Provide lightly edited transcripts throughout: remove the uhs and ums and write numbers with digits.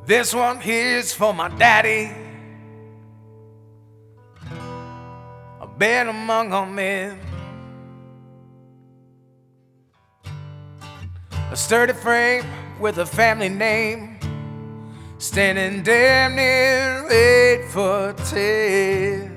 This one here's for my daddy. I've been among all men. A sturdy frame with a family name, standing damn near 8'10".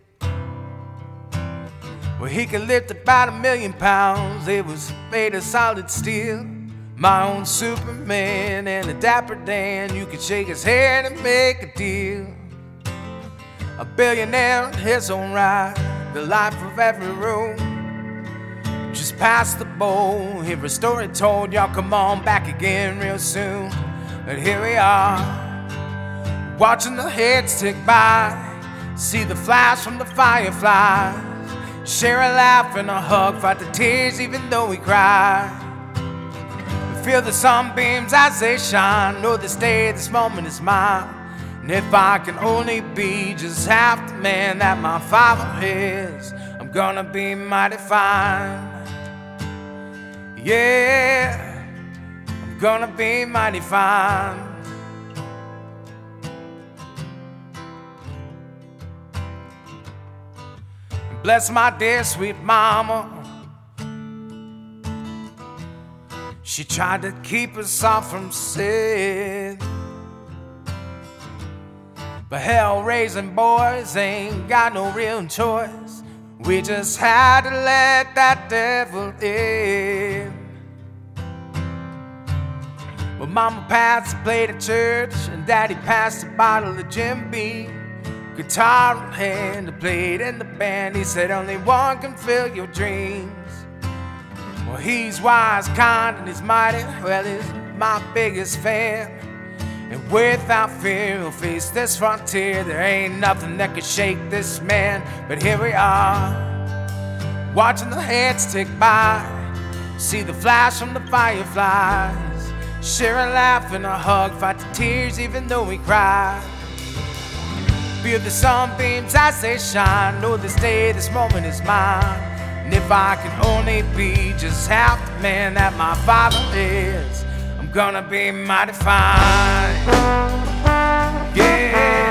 Well, he could lift about 1,000,000 pounds. It was made of solid steel. My own Superman and a Dapper Dan. You could shake his hand and make a deal. A billionaire in his own right, the life of every room. Just past the bowl, hear a story told. Y'all come on back again real soon. But here we are, watching the heads tick by. See the flash from the fireflies. Share a laugh and a hug, fight the tears even though we cry. Feel the sunbeams as they shine. Know this day, this moment is mine. And if I can only be just half the man that my father is, I'm gonna be mighty fine. Yeah, I'm gonna be mighty fine. Bless my dear sweet mama. She tried to keep us all from sin, but hell, raising boys ain't got no real choice. We just had to let that devil in. Well, Mama passed and played at church, and Daddy passed a bottle of Jim Beam. Guitar in hand, and played in the band. He said only one can fill your dreams. Well, he's wise, kind, and he's mighty. Well, he's my biggest fan. And without fear, he'll face this frontier. There ain't nothing that could shake this man. But here we are, watching the heads tick by. See the flash from the fireflies. Share a laugh and a hug, fight the tears even though we cry. Feel the sunbeams as they shine. Know this day, this moment is mine. And if I can only be just half the man that my father is, I'm gonna be mighty fine. Yeah.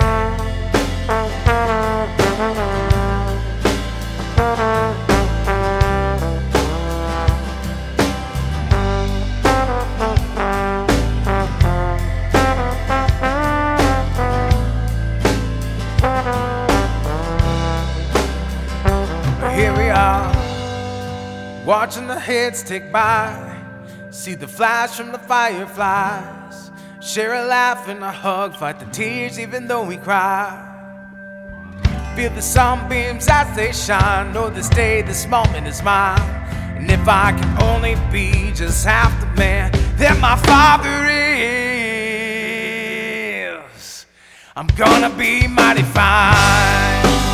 Here we are, watching the heads tick by. See the flash from the fireflies. Share a laugh and a hug, fight the tears even though we cry. Feel the sunbeams as they shine. Know this day, this moment is mine. And if I can only be just half the man that my father is, I'm gonna be mighty fine.